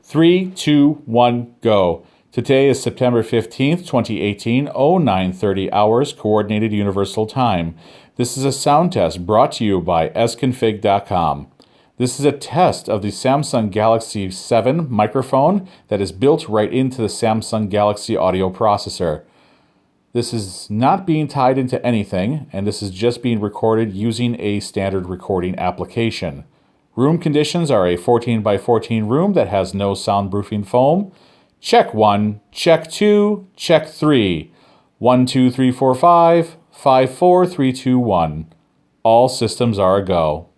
3, 2, 1, go. Today is September 15th, 2018, 0930 hours, Coordinated Universal Time. This is a sound test brought to you by sconfig.com. This is a test of the Samsung Galaxy 7 microphone that is built right into the Samsung Galaxy audio processor. This is not being tied into anything, and this is just being recorded using a standard recording application. Room conditions are a 14 by 14 room that has no soundproofing foam. Check 1, check 2, check 3. 1, 2, 3, 4, 5, 5, 4, 3, 2, 1. All systems are a go.